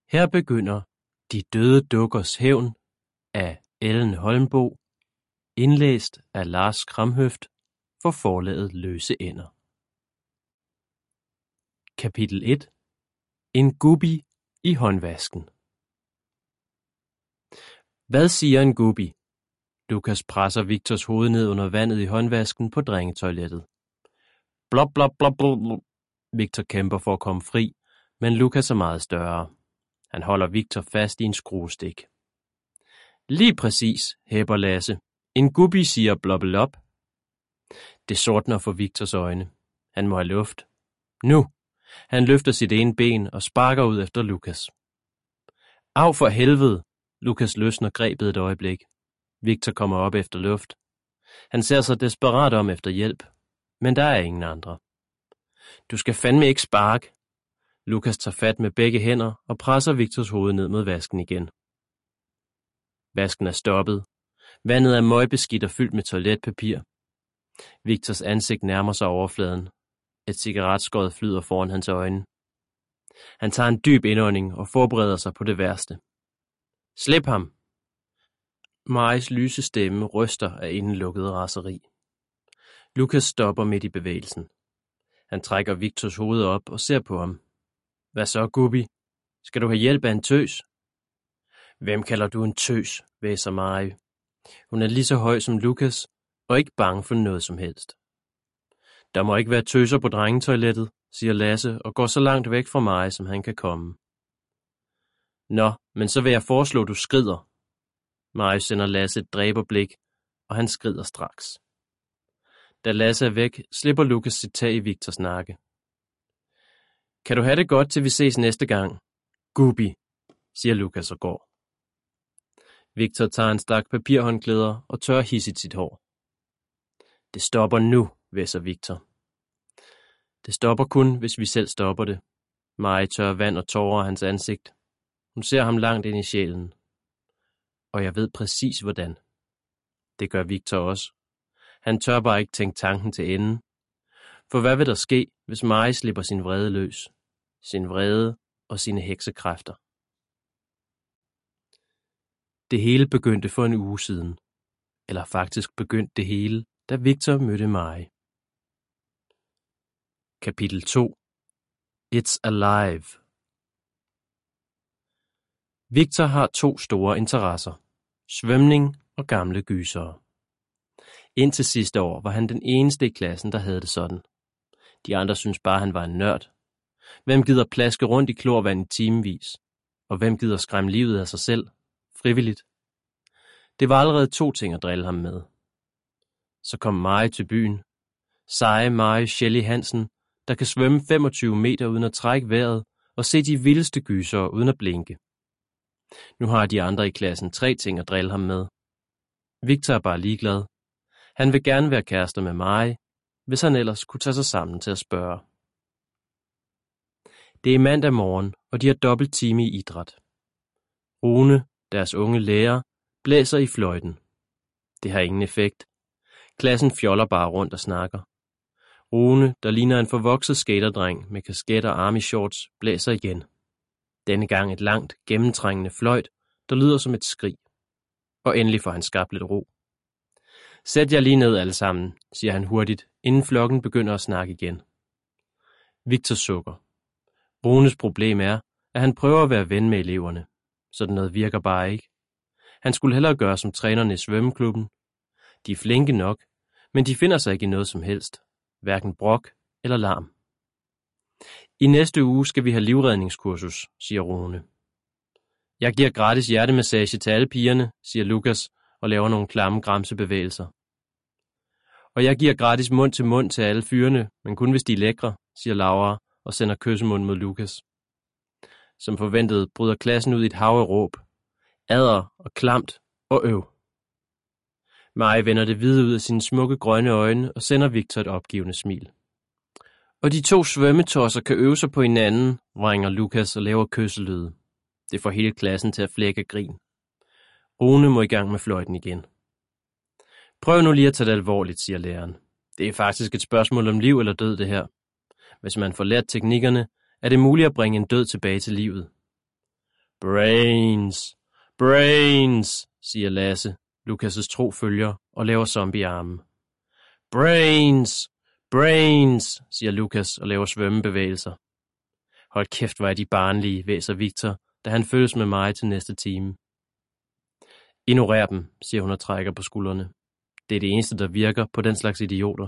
Her begynder De døde dukkers hævn af Ellen Holmboe, indlæst af Lars Kramhøft for forlaget Løse Ender. Kapitel 1. En guppy i håndvasken. Hvad siger en guppy? Lukas presser Victors hoved ned under vandet i håndvasken på drengetoilettet. Blop, blop, blop, blop. Victor kæmper for at komme fri, men Lukas er meget større. Han holder Victor fast i en skruestik. Lige præcis, hæpper Lasse. En guppy siger blobbelop. Det sortner for Victors øjne. Han må have luft. Nu! Han løfter sit ene ben og sparker ud efter Lukas. Au for helvede! Lukas løsner grebet et øjeblik. Victor kommer op efter luft. Han ser sig desperat om efter hjælp, men der er ingen andre. Du skal fandme ikke sparke. Lukas tager fat med begge hænder og presser Victors hoved ned mod vasken igen. Vasken er stoppet. Vandet er møgbeskidt og fyldt med toiletpapir. Victors ansigt nærmer sig overfladen. Et cigaretskod flyder foran hans øjne. Han tager en dyb indånding og forbereder sig på det værste. Slip ham! Maris lyse stemme ryster af indenlukket raseri. Lukas stopper midt i bevægelsen. Han trækker Victors hoved op og ser på ham. Hvad så, guppy? Skal du have hjælp af en tøs? Hvem kalder du en tøs, hvæser Mari. Hun er lige så høj som Lukas og ikke bange for noget som helst. Der må ikke være tøser på drengetoilettet, siger Lasse og går så langt væk fra Mari, som han kan komme. Nå, men så vil jeg foreslå, du skrider. Mari sender Lasse et dræberblik, og han skrider straks. Da Lasse er væk, slipper Lukas sit tag i Victors nakke. Kan du have det godt, til vi ses næste gang? Guppy, siger Lukas og går. Victor tager en stak papirhåndklæder og tørrer hissigt sit hår. Det stopper nu, hvæser Victor. Det stopper kun, hvis vi selv stopper det. Mari tørrer vand og tårer af hans ansigt. Hun ser ham langt ind i sjælen. Og jeg ved præcis hvordan. Det gør Victor også. Han tør bare ikke tænke tanken til enden. For hvad vil der ske, hvis Mari slipper sin vrede løs? Sin vrede og sine heksekræfter. Det hele begyndte for en uge siden. Eller faktisk begyndte det hele, da Victor mødte Mari. Kapitel 2. It's alive. Victor har 2 store interesser. Svømning og gamle gysere. Indtil sidste år var han den eneste i klassen, der havde det sådan. De andre synes bare, han var en nørd. Hvem gider plaske rundt i klorvand i timevis? Og hvem gider skræmme livet af sig selv? Frivilligt. Det var allerede 2 ting at drille ham med. Så kom Mari til byen. Seje Mari Shelley Hansen, der kan svømme 25 meter uden at trække vejret og se de vildeste gysere uden at blinke. Nu har de andre i klassen 3 ting at drille ham med. Victor er bare ligeglad. Han vil gerne være kærester med Mari, hvis han ellers kunne tage sig sammen til at spørge. Det er mandag morgen, og de har dobbelt time i idræt. Rune, deres unge lærer, blæser i fløjten. Det har ingen effekt. Klassen fjoller bare rundt og snakker. Rune, der ligner en forvokset skaterdreng med kasket og army shorts, blæser igen. Denne gang et langt, gennemtrængende fløjt, der lyder som et skrig. Og endelig får han skabt lidt ro. Sæt jer lige ned alle sammen, siger han hurtigt, inden flokken begynder at snakke igen. Victor sukker. Runes problem er, at han prøver at være ven med eleverne. Sådan noget virker bare ikke. Han skulle hellere gøre som trænerne i svømmeklubben. De er flinke nok, men de finder sig ikke i noget som helst. Hverken brok eller larm. I næste uge skal vi have livredningskursus, siger Rune. Jeg giver gratis hjertemassage til alle pigerne, siger Lukas og laver nogle klamme gramsebevægelser. Og jeg giver gratis mund til mund til alle fyrene, men kun hvis de er lækre, siger Laura og sender kyssemund mod Lukas. Som forventet bryder klassen ud i et hav af råb. Adder og klamt og øv. Mari vender det hvide ud af sine smukke grønne øjne og sender Victor et opgivende smil. Og de 2 svømmetosser kan øve sig på hinanden, vringer Lukas og laver kysselyde. Det får hele klassen til at flække grin. Rune må i gang med fløjten igen. Prøv nu lige at tage det alvorligt, siger læreren. Det er faktisk et spørgsmål om liv eller død, det her. Hvis man får lært teknikkerne, er det muligt at bringe en død tilbage til livet. Brains, brains, siger Lasse, Lukas' trofølger, og laver zombiearmen. Brains, brains, siger Lukas og laver svømmebevægelser. Hold kæft, hvor er de barnlige, væser Victor, da han følges med mig til næste time. Ignorer dem, siger hun og trækker på skuldrene. Det er det eneste, der virker på den slags idioter.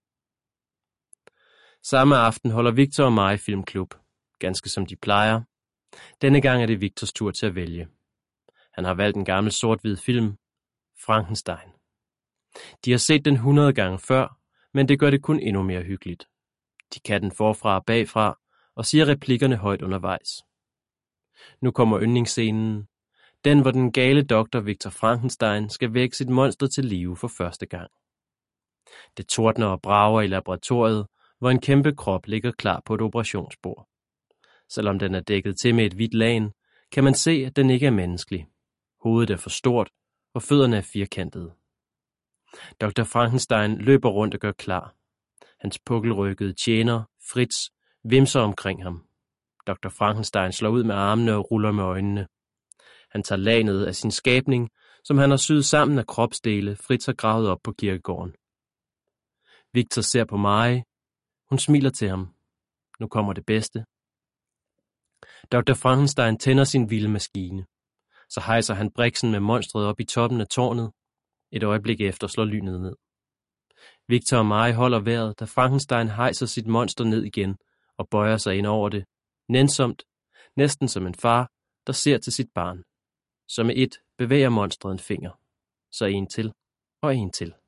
Samme aften holder Victor og mig filmklub, ganske som de plejer. Denne gang er det Victors tur til at vælge. Han har valgt en gammel sort-hvid film, Frankenstein. De har set den 100 gange før, men det gør det kun endnu mere hyggeligt. De kan den forfra og bagfra, og siger replikkerne højt undervejs. Nu kommer yndlingsscenen, den hvor den gale doktor Victor Frankenstein skal vække sit monster til live for første gang. Det tordner og brager i laboratoriet, hvor en kæmpe krop ligger klar på et operationsbord. Selvom den er dækket til med et hvidt lagen, kan man se, at den ikke er menneskelig. Hovedet er for stort, og fødderne er firkantede. Dr. Frankenstein løber rundt og gør klar. Hans pukkelrykkede tjener, Fritz, vimser omkring ham. Dr. Frankenstein slår ud med armene og ruller med øjnene. Han tager lagenet af sin skabning, som han har syet sammen af kropsdele, Fritz har gravet op på kirkegården. Victor ser på mig. Hun smiler til ham. Nu kommer det bedste. Dr. Frankenstein tænder sin vilde maskine. Så hejser han briksen med monstret op i toppen af tårnet. Et øjeblik efter slår lynet ned. Victor og mig holder vejret, da Frankenstein hejser sit monster ned igen og bøjer sig ind over det. Nænsomt, næsten som en far, der ser til sit barn. Så med et bevæger monstret en finger. Så en til og en til.